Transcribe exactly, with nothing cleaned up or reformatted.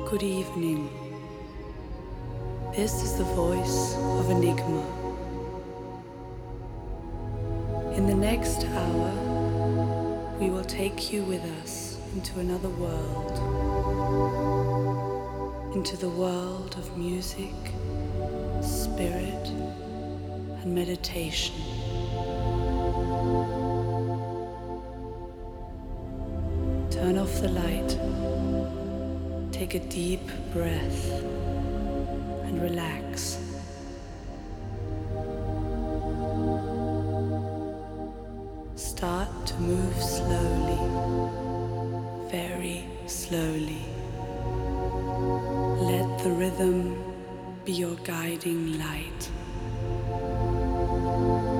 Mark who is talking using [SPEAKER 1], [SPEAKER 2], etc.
[SPEAKER 1] Good evening. This is the voice of Enigma. In the next hour, we will take you with us into another world, into the world of music, spirit, and meditation. Turn off the light, take a deep breath, and relax. Start to move slowly, very slowly. Let the rhythm be your guiding light.